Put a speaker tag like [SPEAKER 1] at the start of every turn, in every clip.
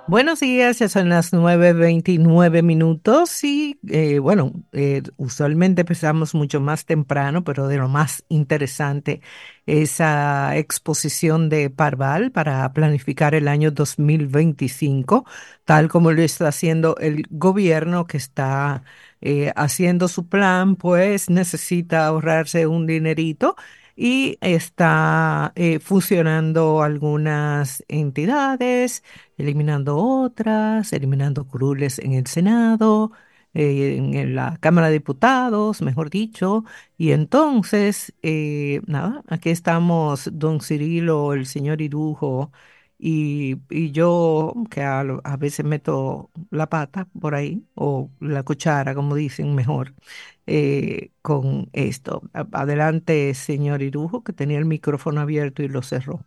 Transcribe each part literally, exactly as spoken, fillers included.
[SPEAKER 1] Buenos días, ya son las nueve veintinueve minutos y eh, bueno, eh, usualmente empezamos mucho más temprano, pero de lo más interesante, esa exposición de Parval para planificar el año dos mil veinticinco, tal como lo está haciendo el gobierno que está eh, haciendo su plan, pues necesita ahorrarse un dinerito y está eh, fusionando algunas entidades, eliminando otras, eliminando curules en el Senado, eh, en en la Cámara de Diputados, mejor dicho. Y entonces, eh, nada, aquí estamos don Cirilo, el señor Irujo y, y yo, que a, lo- a veces meto la pata por ahí, o la cuchara, como dicen mejor, eh, con esto. A- Adelante, señor Irujo, que tenía el micrófono abierto y lo cerró.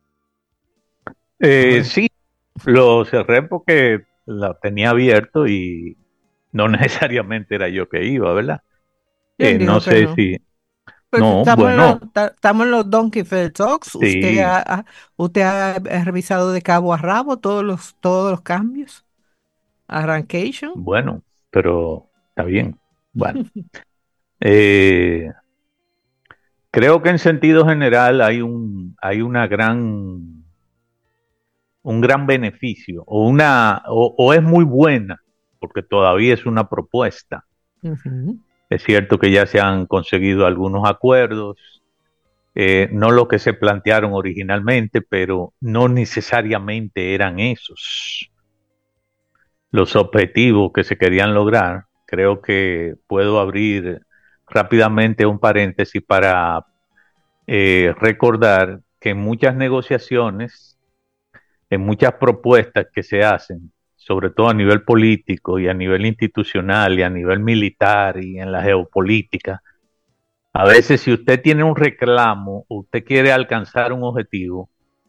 [SPEAKER 2] Eh,
[SPEAKER 1] Ahora.
[SPEAKER 2] sí, lo cerré porque la tenía abierto y no necesariamente era yo que iba, ¿verdad?
[SPEAKER 1] ¿Quién
[SPEAKER 2] Eh, no
[SPEAKER 1] dijo que
[SPEAKER 2] sé
[SPEAKER 1] no?
[SPEAKER 2] si,
[SPEAKER 1] Pues
[SPEAKER 2] no,
[SPEAKER 1] estamos en los,
[SPEAKER 2] bueno,
[SPEAKER 1] ta- estamos en los Donkey Fair Talks. ¿Usted
[SPEAKER 2] sí,
[SPEAKER 1] ha, ha- usted ha, ha revisado de cabo a rabo todos los, todos los cambios? Arrancation.
[SPEAKER 2] bueno, pero está bien. Bueno, eh, creo que en sentido general hay un, hay una gran, un gran beneficio o una, o, o es muy buena, porque todavía es una propuesta.
[SPEAKER 1] Ujú.
[SPEAKER 2] Es cierto que ya se han conseguido algunos acuerdos, eh, no lo que se plantearon originalmente, pero no necesariamente eran esos los objetivos que se querían lograr. Creo que puedo abrir rápidamente un paréntesis para eh, recordar que en muchas negociaciones, en muchas propuestas que se hacen, sobre todo a nivel político y a nivel institucional y a nivel militar y en la geopolítica, a veces si usted tiene un reclamo, usted quiere alcanzar un objetivo,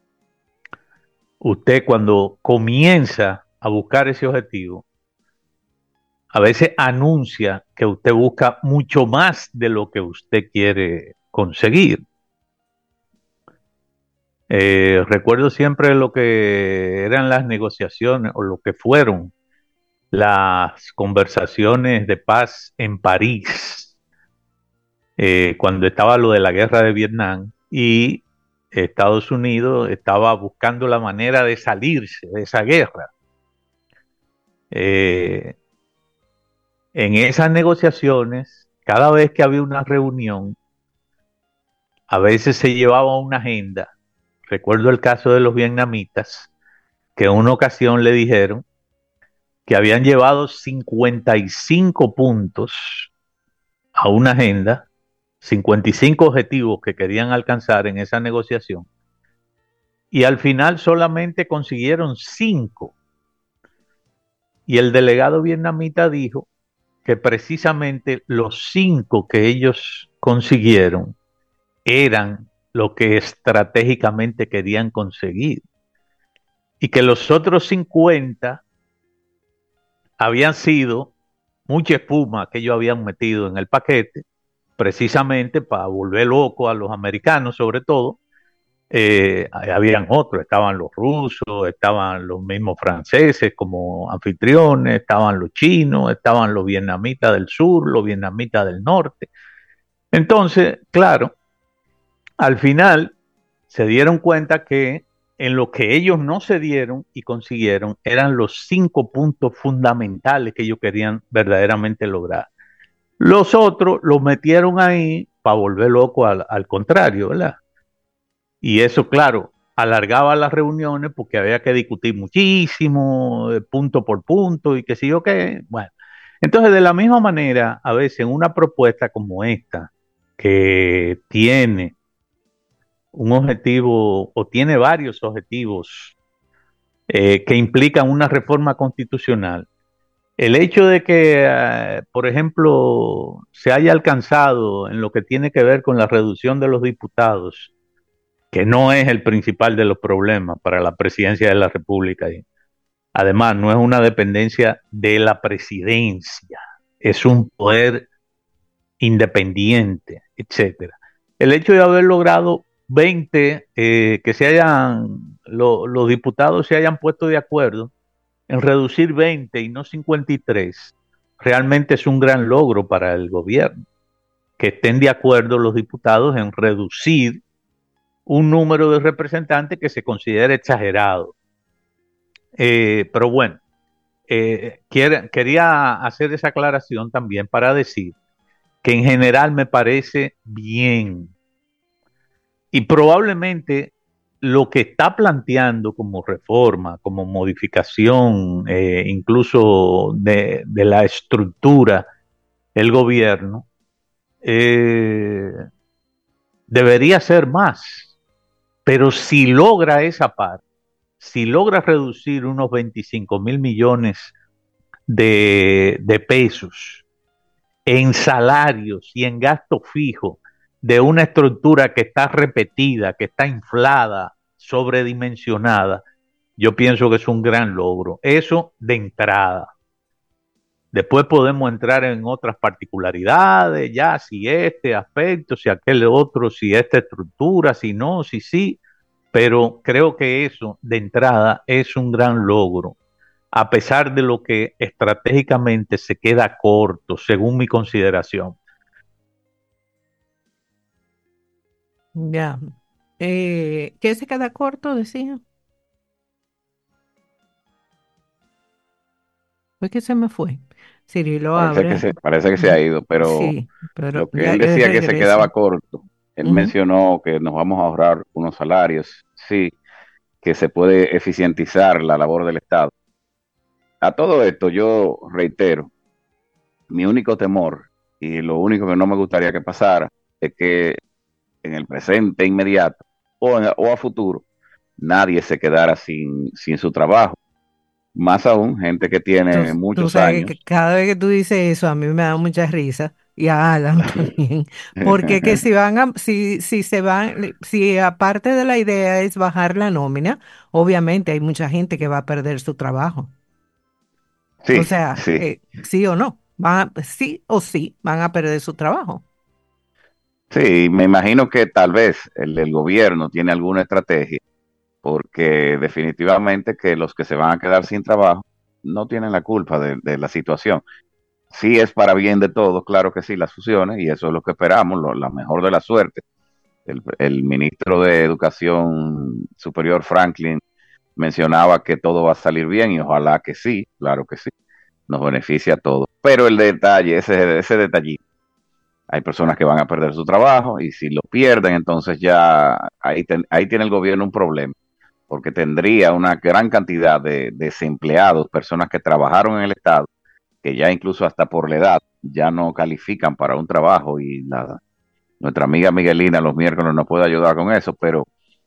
[SPEAKER 2] usted cuando comienza a buscar ese objetivo, a veces anuncia que usted busca mucho más de lo que usted quiere conseguir. Eh, recuerdo siempre lo que eran las negociaciones o lo que fueron las conversaciones de paz en París, eh, cuando estaba lo de la guerra de Vietnam y Estados Unidos estaba buscando la manera de salirse de esa guerra. Eh, en esas negociaciones, cada vez que había una reunión, a veces se llevaba una agenda. Recuerdo el caso de los vietnamitas, que en una ocasión le dijeron que habían llevado cincuenta y cinco puntos a una agenda, cincuenta y cinco objetivos que querían alcanzar en esa negociación, y al final solamente consiguieron cinco. Y el delegado vietnamita dijo que precisamente los cinco que ellos consiguieron eran lo que estratégicamente querían conseguir y que los otros cincuenta habían sido mucha espuma que ellos habían metido en el paquete, precisamente para volver loco a los americanos sobre todo. Eh, habían otros, estaban los rusos, estaban los mismos franceses como anfitriones, estaban los chinos, estaban los vietnamitas del sur, los vietnamitas del norte. Entonces, claro, al final se dieron cuenta que en lo que ellos no se dieron y consiguieron eran los cinco puntos fundamentales que ellos querían verdaderamente lograr. Los otros los metieron ahí para volver loco al, al contrario, ¿verdad? Y eso, claro, alargaba las reuniones porque había que discutir muchísimo, eh, punto por punto y qué sé yo qué. Bueno, entonces de la misma manera, a veces en una propuesta como esta, que tiene un objetivo o tiene varios objetivos eh, que implican una reforma constitucional, el hecho de que, eh, por ejemplo, se haya alcanzado en lo que tiene que ver con la reducción de los diputados, que no es el principal de los problemas para la presidencia de la República. Además, no es una dependencia de la presidencia, es un poder independiente, etcétera. El hecho de haber logrado veinte, eh, que se hayan, lo, los diputados se hayan puesto de acuerdo en reducir veinte y no cincuenta y tres, realmente es un gran logro para el gobierno, que estén de acuerdo los diputados en reducir un número de representantes que se considera exagerado. Eh, pero bueno, eh, quiere, quería hacer esa aclaración también para decir que en general me parece bien. Y probablemente lo que está planteando como reforma, como modificación, eh, incluso de, de, la estructura, el gobierno, eh, debería ser más. Pero si logra esa parte, si logra reducir unos veinticinco mil millones de, de pesos en salarios y en gasto fijo de una estructura que está repetida, que está inflada, sobredimensionada, yo pienso que es un gran logro. Eso de entrada. Después podemos entrar en otras particularidades, ya si este aspecto, si aquel otro, si esta estructura, si no, si sí, pero creo que eso de entrada es un gran logro, a pesar de lo que estratégicamente se queda corto, según mi consideración.
[SPEAKER 1] Ya. Eh, ¿qué se queda corto, decía? Fue que se me fue. Cirilo
[SPEAKER 3] Parece que
[SPEAKER 1] abre.
[SPEAKER 3] se, parece que se ha
[SPEAKER 1] Ujú.
[SPEAKER 3] ido, pero
[SPEAKER 1] Sí, pero
[SPEAKER 3] lo que
[SPEAKER 1] ya
[SPEAKER 3] él
[SPEAKER 1] eh,
[SPEAKER 3] decía que se quedaba
[SPEAKER 1] regresa.
[SPEAKER 3] corto, él
[SPEAKER 1] Ujú.
[SPEAKER 3] mencionó que nos vamos a ahorrar unos salarios, sí, que se puede eficientizar la labor del Estado. A todo esto yo reitero, mi único temor y lo único que no me gustaría que pasara es que en el presente inmediato o, en- o a futuro nadie se quedara sin, sin su trabajo. Más aún, gente que
[SPEAKER 1] Tú,
[SPEAKER 3] tiene
[SPEAKER 1] tú
[SPEAKER 3] muchos
[SPEAKER 1] sabes que
[SPEAKER 3] años.
[SPEAKER 1] cada vez que tú dices eso, a mí me da mucha risa y a Alan también, porque que si van a, si, si se van, si aparte de la idea es bajar la nómina, obviamente hay mucha gente que va a perder su trabajo. O
[SPEAKER 3] Sí,
[SPEAKER 1] sea,
[SPEAKER 3] sí.
[SPEAKER 1] eh, sí o no, van a- sí o sí van a perder su trabajo.
[SPEAKER 3] Sí, me imagino que tal vez el, el gobierno tiene alguna estrategia, porque definitivamente que los que se van a quedar sin trabajo no tienen la culpa de, de la situación. Sí es para bien de todos, claro que sí, las fusiones, y eso es lo que esperamos, lo- la mejor de la suerte. El, el ministro de Educación Superior, Franklin, mencionaba que todo va a salir bien y ojalá que sí, claro que sí, nos beneficia a todos. Pero el detalle, ese, ese detallito, hay personas que van a perder su trabajo y si lo pierden, entonces ya ahí, ten- ahí tiene el gobierno un problema, porque tendría una gran cantidad de desempleados, personas que trabajaron en el Estado, que ya incluso hasta por la edad ya no califican para un trabajo y la, nuestra amiga Miguelina los miércoles nos puede ayudar con eso, pero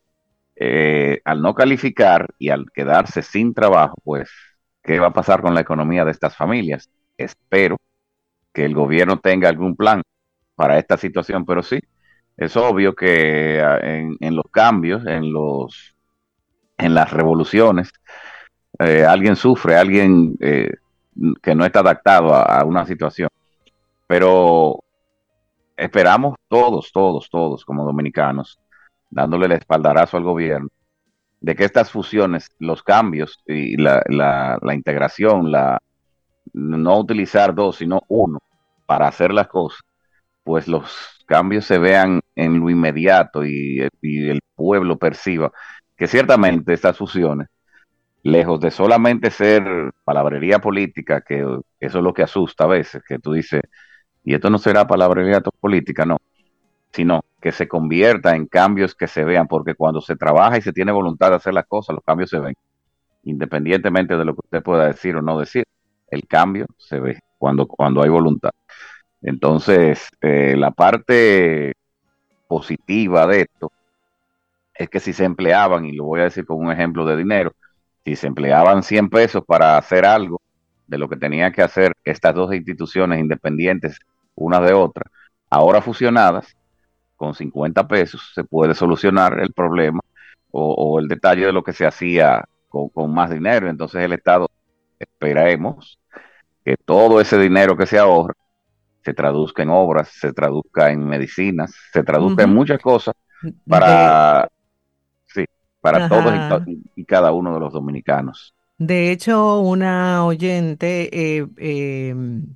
[SPEAKER 3] eh, al no calificar y al quedarse sin trabajo, pues, ¿qué va a pasar con la economía de estas familias? Espero que el gobierno tenga algún plan para esta situación, pero sí, es obvio que ah, en, en los cambios, en los, en las revoluciones, eh, alguien sufre, alguien eh, que no está adaptado a, a una situación. Pero esperamos todos, todos, todos como dominicanos, dándole el espaldarazo al gobierno, de que estas fusiones, los cambios y la, la, la integración, la, no utilizar dos, sino uno para hacer las cosas, pues los cambios se vean en lo inmediato y, y el pueblo perciba que ciertamente estas fusiones, lejos de solamente ser palabrería política, que eso es lo que asusta a veces, que tú dices, y esto no será palabrería política, no, sino que se convierta en cambios que se vean, porque cuando se trabaja y se tiene voluntad de hacer las cosas, los cambios se ven, independientemente de lo que usted pueda decir o no decir, el cambio se ve cuando, cuando hay voluntad. Entonces, eh, la parte positiva de esto es que si se empleaban, y lo voy a decir con un ejemplo de dinero, si se empleaban cien pesos para hacer algo de lo que tenían que hacer estas dos instituciones independientes, una de otra, ahora fusionadas, con cincuenta pesos se puede solucionar el problema o, o el detalle de lo que se hacía con, con más dinero. Entonces el Estado, esperemos que todo ese dinero que se ahorra se traduzca en obras, se traduzca en medicinas, se traduzca en
[SPEAKER 1] Ujú.
[SPEAKER 3] muchas cosas
[SPEAKER 1] De,
[SPEAKER 3] para, sí, para todos y, to-
[SPEAKER 1] ajá.
[SPEAKER 3] y cada uno de los dominicanos.
[SPEAKER 1] De hecho, una oyente eh, em,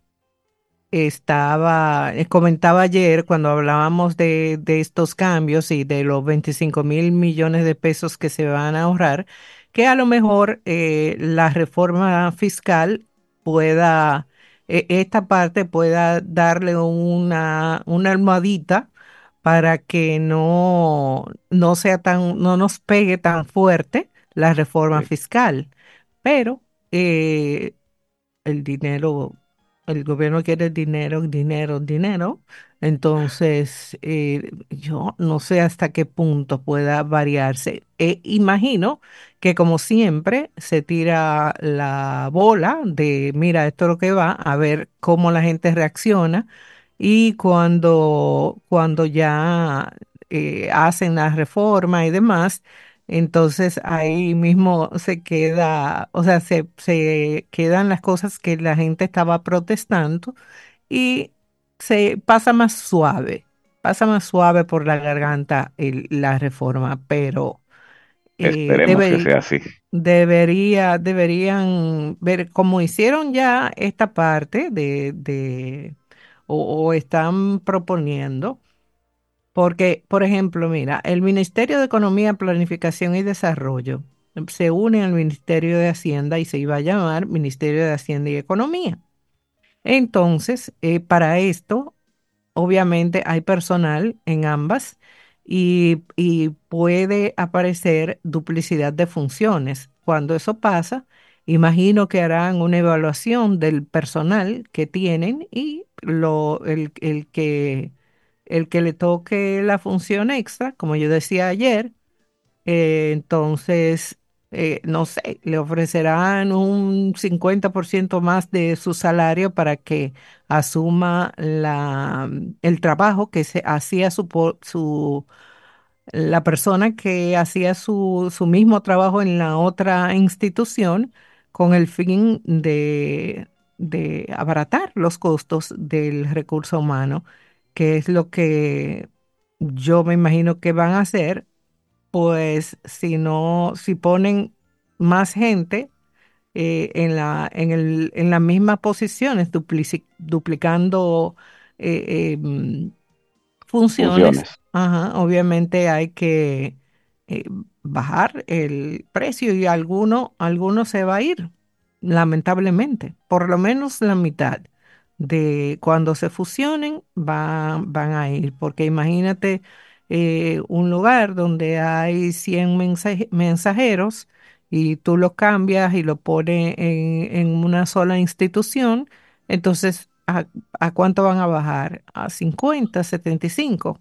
[SPEAKER 1] estaba, eh, comentaba ayer cuando hablábamos de, de estos cambios y de los veinticinco mil millones de pesos que se van a ahorrar, que a lo mejor eh, la reforma fiscal pueda, eh, esta parte pueda darle una, una almohadita para que no, no sea tan, no nos pegue tan fuerte la reforma
[SPEAKER 3] Sí.
[SPEAKER 1] fiscal. Pero eh, el dinero, el gobierno quiere dinero, dinero, dinero. Entonces, eh, yo no sé hasta qué punto pueda variarse. E imagino que como siempre se tira la bola de, mira, esto es lo que va, a ver cómo la gente reacciona. Y cuando, cuando ya eh, hacen la reforma y demás, entonces ahí mismo se queda, o sea, se, se quedan las cosas que la gente estaba protestando y se pasa más suave, pasa más suave por la garganta el- la reforma, pero eh,
[SPEAKER 3] Esperemos que
[SPEAKER 1] debe-
[SPEAKER 3] sea así.
[SPEAKER 1] debería, deberían ver cómo hicieron ya esta parte de, de o o están proponiendo. Porque, por ejemplo, mira, el Ministerio de Economía, Planificación y Desarrollo se une al Ministerio de Hacienda y se iba a llamar Ministerio de Hacienda y Economía. Entonces, eh, para esto, obviamente hay personal en ambas y, y puede aparecer duplicidad de funciones. Cuando eso pasa, imagino que harán una evaluación del personal que tienen y lo, el, el que, el que le toque la función extra, como yo decía ayer, eh, entonces, eh, no sé, le ofrecerán un cincuenta por ciento más de su salario para que asuma la, el trabajo que se hacía su, po- su, la persona que hacía su, su mismo trabajo en la otra institución con el fin de, de abaratar los costos del recurso humano, que es lo que yo me imagino que van a hacer pues si no, si ponen más gente eh, en la, en el, en las mismas posiciones, duplici- duplicando eh, eh, mm, funciones,
[SPEAKER 3] Funciones.
[SPEAKER 1] ajá, obviamente hay que eh, bajar el precio y alguno, alguno se va a ir, lamentablemente, por lo menos la mitad de cuando se fusionen va- van a ir, porque imagínate eh, un lugar donde hay cien mensaje- mensajeros y tú lo cambias y lo pones en, en una sola institución, entonces, ¿a, a cuánto van a bajar? ¿A cincuenta, setenta y cinco?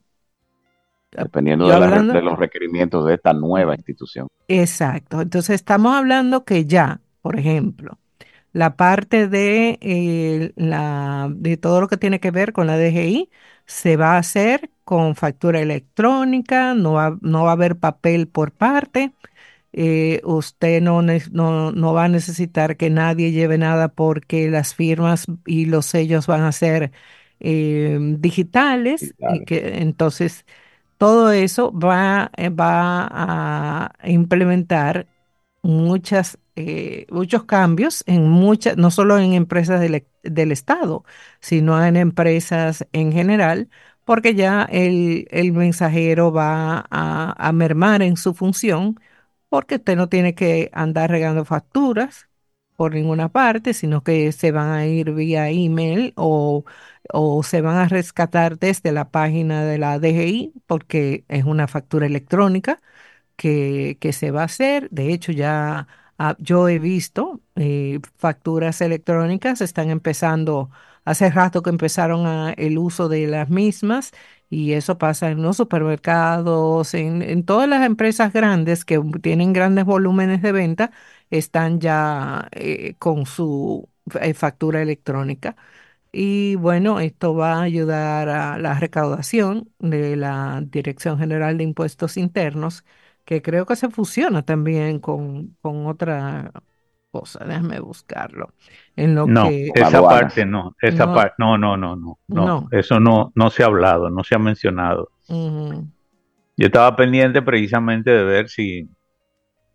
[SPEAKER 1] Ah,
[SPEAKER 3] Dependiendo
[SPEAKER 1] yo
[SPEAKER 3] de, la re-
[SPEAKER 1] hablando,
[SPEAKER 3] de los requerimientos de esta nueva institución.
[SPEAKER 1] exacto. Entonces, estamos hablando que ya, por ejemplo, la parte de, eh, la, de todo lo que tiene que ver con la D G I se va a hacer con factura electrónica, no va, no va a haber papel por parte. Eh, usted no, ne- no, no va a necesitar que nadie lleve nada porque las firmas y los sellos van a ser eh, digitales y
[SPEAKER 3] Digitales.
[SPEAKER 1] que entonces todo eso va, eh, va a implementar muchas, eh, muchos cambios en muchas, no solo en empresas del, e- del Estado, sino en empresas en general, porque ya el, el mensajero va a, a mermar en su función, porque usted no tiene que andar regando facturas por ninguna parte, sino que se van a ir vía email o, o se van a rescatar desde la página de la D G I, porque es una factura electrónica que, que se va a hacer. De hecho, ya ah, yo he visto eh, facturas electrónicas, están empezando, hace rato que empezaron a- el uso de las mismas y eso pasa en los supermercados, en, en todas las empresas grandes que tienen grandes volúmenes de venta, están ya eh, con su eh, factura electrónica. Y bueno, esto va a ayudar a la recaudación de la Dirección General de Impuestos Internos, que creo que se fusiona también con, con otra cosa. Déjame buscarlo. En lo
[SPEAKER 2] No,
[SPEAKER 1] que
[SPEAKER 3] Con
[SPEAKER 2] esa
[SPEAKER 3] aduanas.
[SPEAKER 2] parte no, esa
[SPEAKER 1] no,
[SPEAKER 2] parte, no, no, no, no, no,
[SPEAKER 1] no.
[SPEAKER 2] eso no, no se ha hablado, no se ha mencionado.
[SPEAKER 1] Ujú.
[SPEAKER 2] Yo estaba pendiente precisamente de ver si,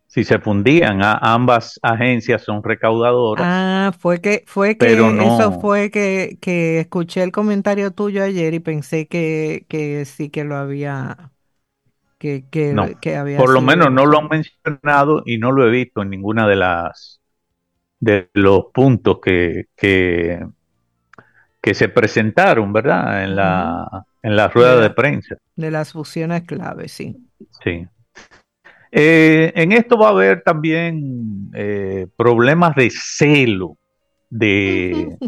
[SPEAKER 2] si se fundían. A, ambas agencias son recaudadoras,
[SPEAKER 1] Ah, fue que, fue
[SPEAKER 2] pero
[SPEAKER 1] que, eso
[SPEAKER 2] no,
[SPEAKER 1] fue que, que escuché el comentario tuyo ayer y pensé que, que sí que lo había, que,
[SPEAKER 2] no.
[SPEAKER 1] que, que había
[SPEAKER 2] Por lo menos
[SPEAKER 1] sido.
[SPEAKER 2] no lo han mencionado y no lo he visto en ninguna de las de los puntos que, que, que se presentaron, ¿verdad? En
[SPEAKER 1] Ujú.
[SPEAKER 2] la, en la
[SPEAKER 1] De
[SPEAKER 2] rueda de
[SPEAKER 1] la,
[SPEAKER 2] prensa.
[SPEAKER 1] de las fusiones clave, sí.
[SPEAKER 2] Sí. Eh, en esto va a haber también eh, problemas de celo de,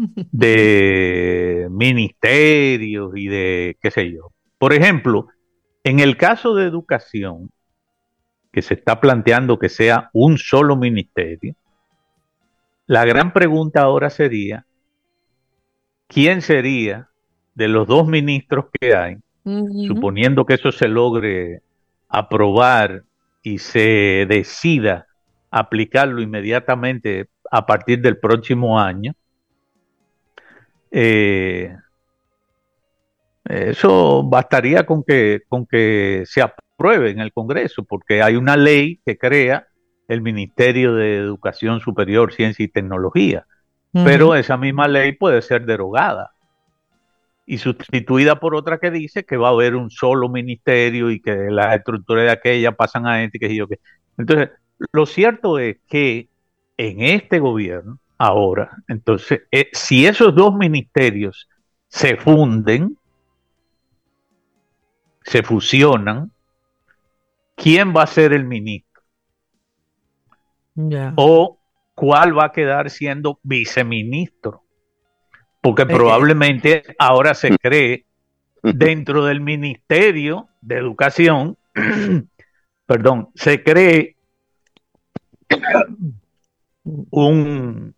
[SPEAKER 2] de ministerios y de qué sé yo. Por ejemplo, en el caso de educación, que se está planteando que sea un solo ministerio, la gran pregunta ahora sería, ¿quién sería de los dos ministros que hay,
[SPEAKER 1] Ujú.
[SPEAKER 2] suponiendo que eso se logre aprobar y se decida aplicarlo inmediatamente a partir del próximo año? eh, Eso bastaría con que, con que se apruebe en el Congreso, porque hay una ley que crea el Ministerio de Educación Superior, Ciencia y Tecnología,
[SPEAKER 1] Ujú.
[SPEAKER 2] pero esa misma ley puede ser derogada y sustituida por otra que dice que va a haber un solo ministerio y que las estructuras de aquella pasan a este, que yo qué. Entonces, lo cierto es que en este gobierno, ahora, entonces, eh, si esos dos ministerios se funden, se fusionan, ¿quién va a ser el ministro?
[SPEAKER 1] Ya.
[SPEAKER 2] ¿O cuál va a quedar siendo viceministro? Porque
[SPEAKER 1] Eh, eh,
[SPEAKER 2] probablemente ahora se cree dentro del Ministerio de Educación, perdón, se cree un,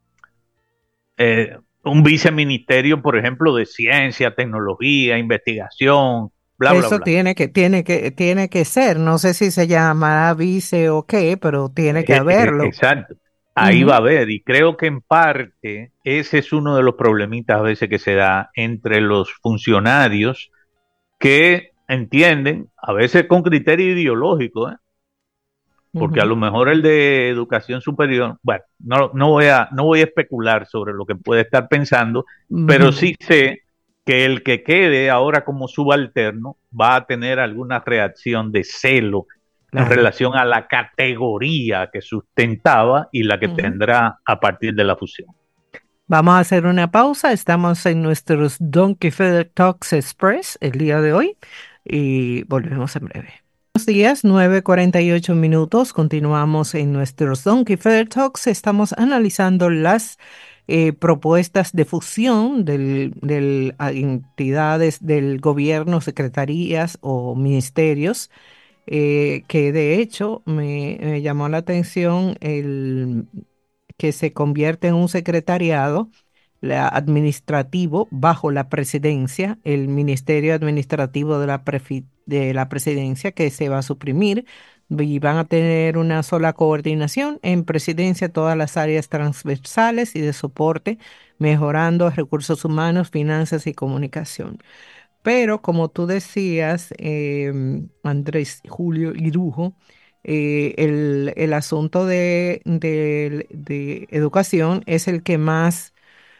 [SPEAKER 2] eh, un viceministerio, por ejemplo, de ciencia, tecnología, investigación, bla, bla,
[SPEAKER 1] Eso
[SPEAKER 2] bla.
[SPEAKER 1] tiene que, tiene que, tiene que ser. No sé si se llamará vice o qué, pero tiene que
[SPEAKER 2] Eh, eh,
[SPEAKER 1] haberlo.
[SPEAKER 2] exacto. Ahí va a
[SPEAKER 1] Ujú,
[SPEAKER 2] haber, y creo que en parte ese es uno de los problemitas a veces que se da entre los funcionarios que entienden, a veces con criterio ideológico, ¿eh? Porque a
[SPEAKER 1] ujú,
[SPEAKER 2] lo mejor el de educación superior, bueno, no, no voy a, no voy a especular sobre lo que puede estar pensando, pero
[SPEAKER 1] ujú.
[SPEAKER 2] sí sé que el que quede ahora como subalterno va a tener alguna reacción de celo en
[SPEAKER 1] Claro.
[SPEAKER 2] relación a la categoría que sustentaba y la que
[SPEAKER 1] Ujú.
[SPEAKER 2] tendrá a partir de la fusión.
[SPEAKER 1] Vamos a hacer una pausa. Estamos en nuestros Donkey Feather Talks Express el día de hoy y volvemos en breve. Buenos días, nueve cuarenta y ocho minutos. Continuamos en nuestros Donkey Feather Talks. Estamos analizando las eh, propuestas de fusión del, del, a entidades del gobierno, secretarías o ministerios, eh, que de hecho me, me llamó la atención el que se convierte en un secretariado la administrativo bajo la presidencia, el Ministerio Administrativo de la, Prefi- de la Presidencia, que se va a suprimir y van a tener una sola coordinación en presidencia todas las áreas transversales y de soporte, mejorando recursos humanos, finanzas y comunicación. Pero como tú decías, em, Andrés Julio Irujo, eh, el, el asunto de, de- de educación es el que más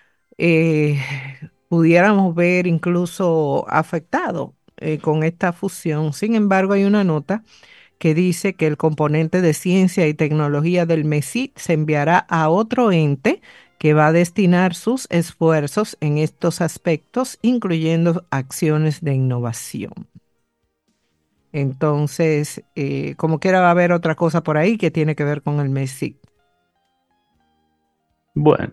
[SPEAKER 1] eh, pudiéramos ver incluso afectado eh, con esta fusión. Sin embargo, hay una nota que dice que el componente de ciencia y tecnología del MESI se enviará a otro ente que va a destinar sus esfuerzos en estos aspectos, incluyendo acciones de innovación. Entonces, eh, como quiera va a haber otra cosa por ahí que tiene que ver con el MESI.
[SPEAKER 2] Bueno,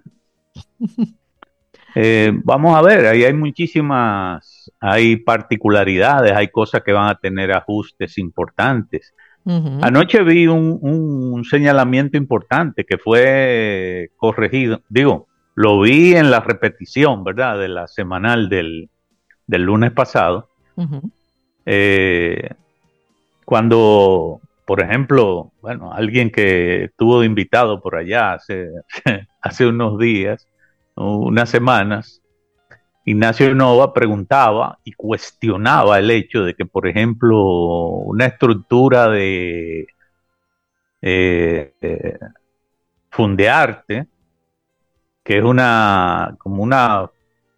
[SPEAKER 2] eh, vamos a ver, ahí hay muchísimas, hay particularidades, hay cosas que van a tener ajustes importantes.
[SPEAKER 1] Ujú,
[SPEAKER 2] Anoche vi un, un señalamiento importante que fue corregido, digo, lo vi en la repetición, ¿verdad? De la semanal del, del lunes pasado,
[SPEAKER 1] ujú,
[SPEAKER 2] eh, cuando, por ejemplo, bueno, alguien que estuvo de invitado por allá hace, hace unos días, unas semanas, Ignacio Nova preguntaba y cuestionaba el hecho de que, por ejemplo, una estructura de eh, eh, Fundearte, que es una, como una,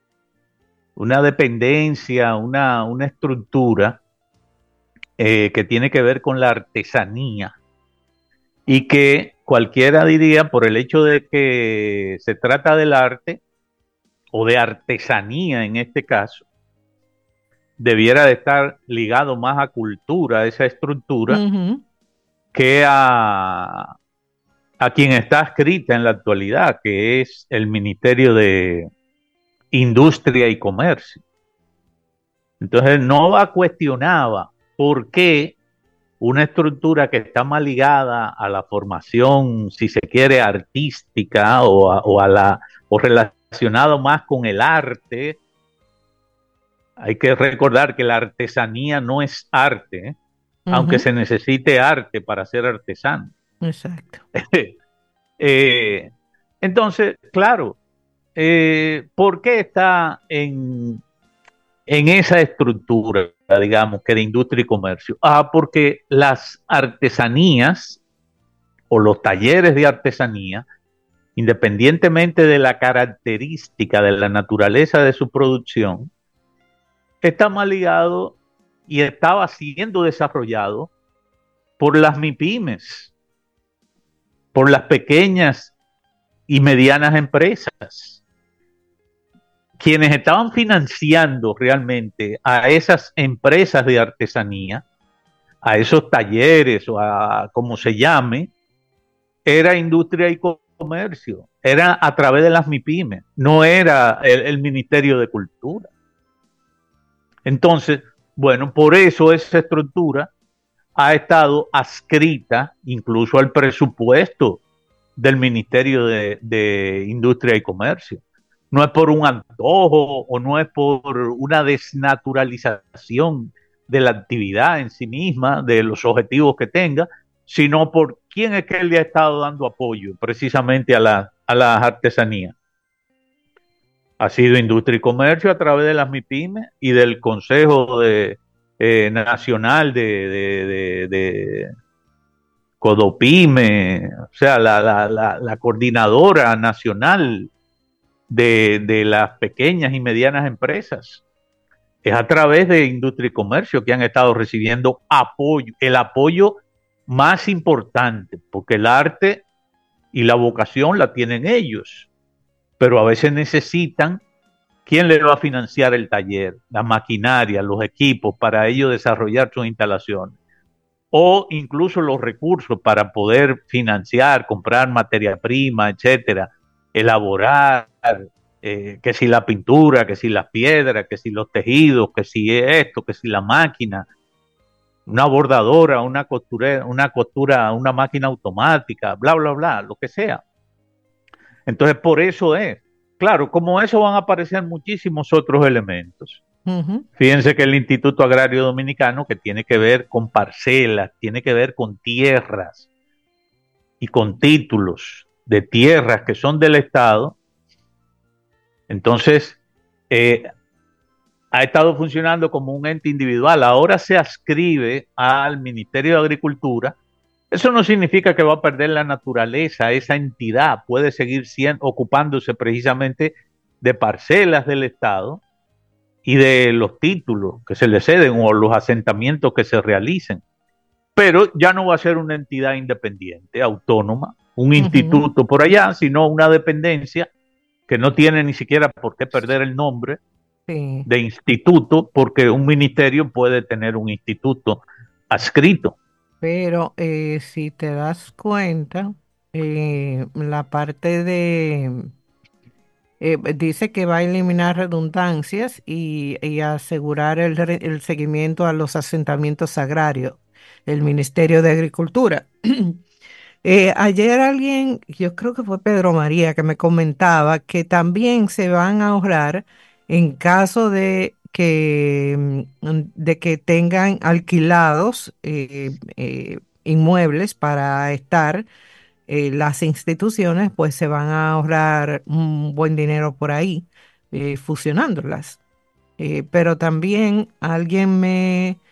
[SPEAKER 2] una dependencia, una, una estructura eh, que tiene que ver con la artesanía y que cualquiera diría, por el hecho de que se trata del arte o de artesanía en este caso, debiera de estar ligado más a cultura, a esa estructura,
[SPEAKER 1] Ujú.
[SPEAKER 2] que a, a quien está escrita en la actualidad, que es el Ministerio de Industria y Comercio. Entonces Nova cuestionaba por qué una estructura que está más ligada a la formación, si se quiere, artística o a, o a la o relacionado más con el arte. Hay que recordar que la artesanía no es arte, ¿eh? Aunque
[SPEAKER 1] Ujú.
[SPEAKER 2] se necesite arte para ser artesano.
[SPEAKER 1] Exacto.
[SPEAKER 2] eh, entonces, claro, eh, ¿por qué está en, en esa estructura, digamos, que de industria y comercio? Ah, porque las artesanías o los talleres de artesanía, independientemente de la característica de la naturaleza de su producción, está más ligado y estaba siendo desarrollado por las MIPIMES, por las pequeñas y medianas empresas, quienes estaban financiando realmente a esas empresas de artesanía, a esos talleres o a como se llame, era industria y comercio, era a través de las MIPIMES, no era el, el Ministerio de Cultura. Entonces, bueno, por eso esa estructura ha estado adscrita incluso al presupuesto del Ministerio de, de Industria y Comercio. No es por un antojo o no es por una desnaturalización de la actividad en sí misma, de los objetivos que tenga, sino por quién es que le ha estado dando apoyo precisamente a, la, a las artesanías. Ha sido Industria y Comercio a través de las MIPIMES y del Consejo de, eh, Nacional de, de, de, de Codopime, o sea, la, la, la, la coordinadora nacional de, de, las pequeñas y medianas empresas. Es a través de Industria y Comercio que han estado recibiendo apoyo, el apoyo más importante, porque el arte y la vocación la tienen ellos, pero a veces necesitan quién le va a financiar el taller, la maquinaria, los equipos para ellos desarrollar sus instalaciones, o incluso los recursos para poder financiar, comprar materia prima, etcétera, elaborar, eh, que si la pintura, que si las piedras, que si los tejidos, que si esto, que si la máquina, una bordadora, una costura, una costura, una máquina automática, bla, bla, bla, lo que sea. Entonces, por eso es. Claro, como eso van a aparecer muchísimos otros elementos.
[SPEAKER 1] Ujú.
[SPEAKER 2] Fíjense que el Instituto Agrario Dominicano, que tiene que ver con parcelas, tiene que ver con tierras y con títulos de tierras que son del Estado, entonces eh, ha estado funcionando como un ente individual. Ahora se adscribe al Ministerio de Agricultura. Eso no significa que va a perder la naturaleza, esa entidad puede seguir siendo, ocupándose precisamente de parcelas del Estado y de los títulos que se le ceden o los asentamientos que se realicen. Pero ya no va a ser una entidad independiente, autónoma, un
[SPEAKER 1] Ujú.
[SPEAKER 2] instituto por allá, sino una dependencia que no tiene ni siquiera por qué perder el nombre
[SPEAKER 1] Sí.
[SPEAKER 2] de instituto, porque un ministerio puede tener un instituto adscrito.
[SPEAKER 1] Pero eh, si te das cuenta, eh, la parte de, eh, dice que va a eliminar redundancias y, y asegurar el, re- el seguimiento a los asentamientos agrarios, el Ministerio de Agricultura. Eh, ayer alguien, yo creo que fue Pedro María, que me comentaba que también se van a ahorrar en caso de que, mm, de que tengan alquilados eh, eh, inmuebles para estar, eh, las instituciones, pues se van a ahorrar un buen dinero por ahí, eh, fusionándolas. Eh, pero también alguien me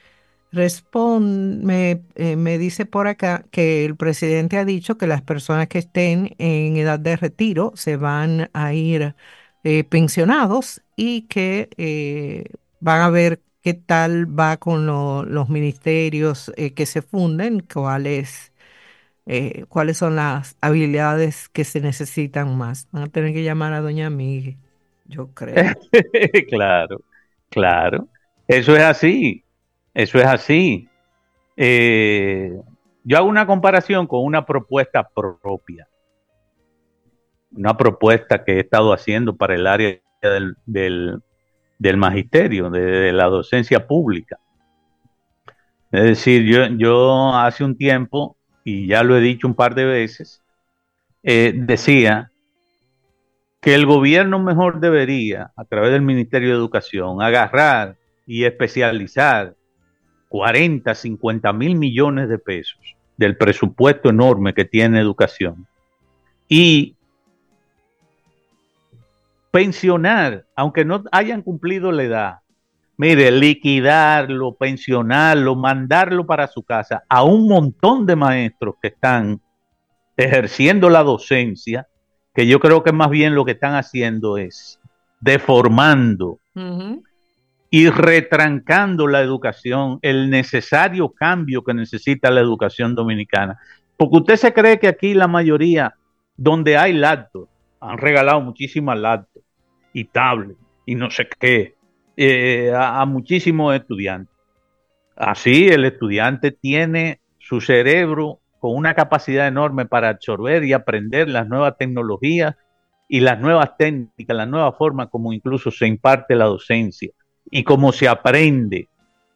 [SPEAKER 1] Respon- me, eh, me dice por acá que el presidente ha dicho que las personas que estén en edad de retiro se van a ir eh, pensionados y que eh, van a ver qué tal va con lo- los ministerios eh, que se funden, cuáles, eh, cuáles son las habilidades que se necesitan más. Van a tener que llamar a doña Miguel, yo creo.
[SPEAKER 2] Claro, claro. Eso es así. Eso es así. Eh, yo hago una comparación con una propuesta propia, una propuesta que he estado haciendo para el área del, del, del magisterio, de, de la docencia pública. Es decir, yo, yo hace un tiempo, y ya lo he dicho un par de veces, eh, decía que el gobierno mejor debería, a través del Ministerio de Educación, agarrar y especializar cuarenta, cincuenta mil millones de pesos del presupuesto enorme que tiene educación y pensionar, aunque no hayan cumplido la edad, mire, liquidarlo, pensionarlo, mandarlo para su casa a un montón de maestros que están ejerciendo la docencia, que yo creo que más bien lo que están haciendo es deformando
[SPEAKER 1] Ujú.
[SPEAKER 2] y retrancando la educación, el necesario cambio que necesita la educación dominicana. Porque usted se cree que aquí la mayoría, donde hay laptops, han regalado muchísimas laptops y tablets y no sé qué, eh, a, a muchísimos estudiantes. Así el estudiante tiene su cerebro con una capacidad enorme para absorber y aprender las nuevas tecnologías y las nuevas técnicas, las nuevas formas como incluso se imparte la docencia y cómo se aprende.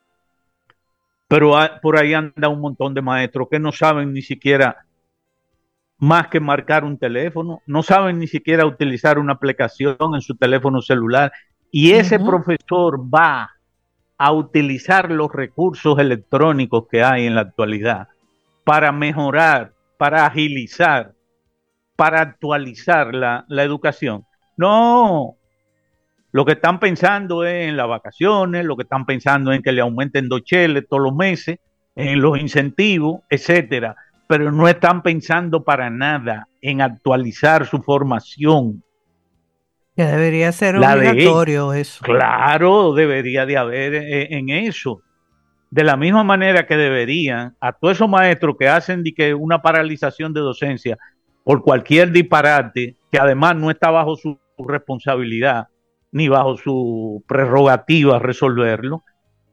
[SPEAKER 2] Pero a, por ahí anda un montón de maestros que no saben ni siquiera más que marcar un teléfono, no saben ni siquiera utilizar una aplicación en su teléfono celular y ese
[SPEAKER 1] Ujú.
[SPEAKER 2] profesor va a utilizar los recursos electrónicos que hay en la actualidad para mejorar, para agilizar, para actualizar la, la educación. No, lo que están pensando es en las vacaciones, lo que están pensando es en que le aumenten dos cheles todos los meses, en los incentivos, etcétera. Pero no están pensando para nada en actualizar su formación.
[SPEAKER 1] Que debería ser
[SPEAKER 2] La de,
[SPEAKER 1] obligatorio eso.
[SPEAKER 2] claro, debería de haber en, en eso. De la misma manera que deberían, a todos esos maestros que hacen de que una paralización de docencia por cualquier disparate, que además no está bajo su responsabilidad ni bajo su prerrogativa resolverlo,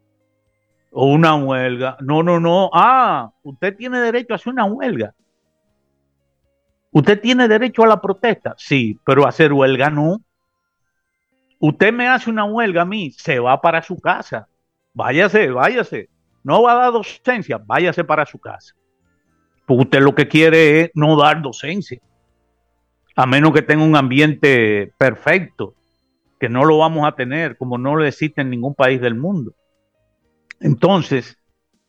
[SPEAKER 2] o una huelga. No, no, no. Ah, usted tiene derecho a hacer una huelga. Usted tiene derecho a la protesta. Sí, pero hacer huelga no. Usted me hace una huelga a mí, se va para su casa. Váyase, váyase. No va a dar docencia, váyase para su casa. Porque usted lo que quiere es no dar docencia, a menos que tenga un ambiente perfecto, que no lo vamos a tener, como no lo existe en ningún país del mundo. Entonces,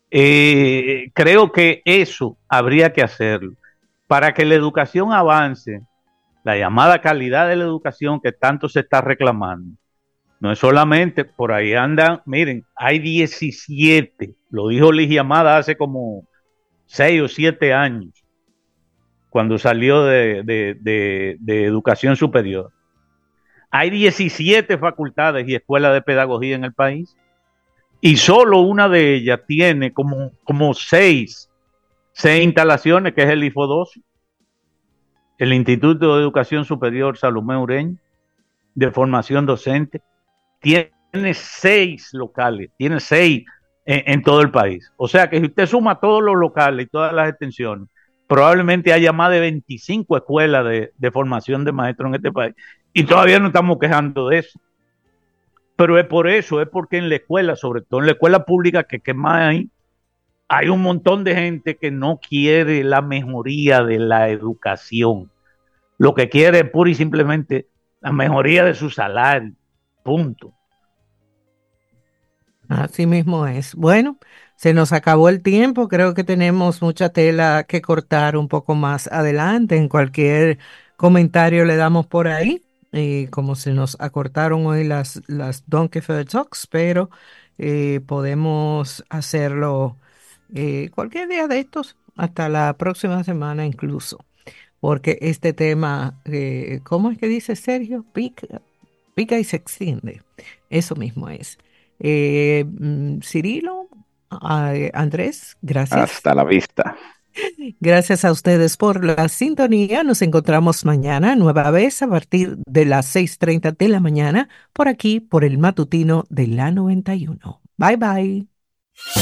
[SPEAKER 2] eh, creo que eso habría que hacerlo. Para que la educación avance, la llamada calidad de la educación que tanto se está reclamando, no es solamente, por ahí andan, miren, hay diecisiete, lo dijo Ligia Amada hace como seis o siete años, cuando salió de, de, de, de educación superior. Hay diecisiete facultades y escuelas de pedagogía en el país y solo una de ellas tiene como, como seis, seis instalaciones, que es el IFODOS, el Instituto de Educación Superior Salomé Ureña, de formación docente. Tiene seis locales, tiene seis en, en todo el país. O sea que si usted suma todos los locales y todas las extensiones, probablemente haya más de veinticinco escuelas de, de formación de maestros en este país. Y todavía no estamos quejando de eso. Pero es por eso, es porque en la escuela, sobre todo en la escuela pública, que, que más hay, hay un montón de gente que no quiere la mejoría de la educación. Lo que quiere es pura y simplemente la mejoría de su salario. Punto.
[SPEAKER 1] Así mismo es. Bueno, se nos acabó el tiempo. Creo que tenemos mucha tela que cortar un poco más adelante. En cualquier comentario le damos por ahí. Y como se nos acortaron hoy las, las Donkey Fair Talks, pero eh, podemos hacerlo eh, cualquier día de estos, hasta la próxima semana incluso, porque este tema, eh, ¿cómo es que dice Sergio? Pica, pica y se extiende. Eso mismo es. Eh, mm, Cirilo, a- Andrés, gracias.
[SPEAKER 3] Hasta la vista.
[SPEAKER 1] Gracias a ustedes por la sintonía. Nos encontramos mañana, nueva vez, a partir de las seis treinta de la mañana, por aquí, por el matutino de la noventa y uno. Bye bye.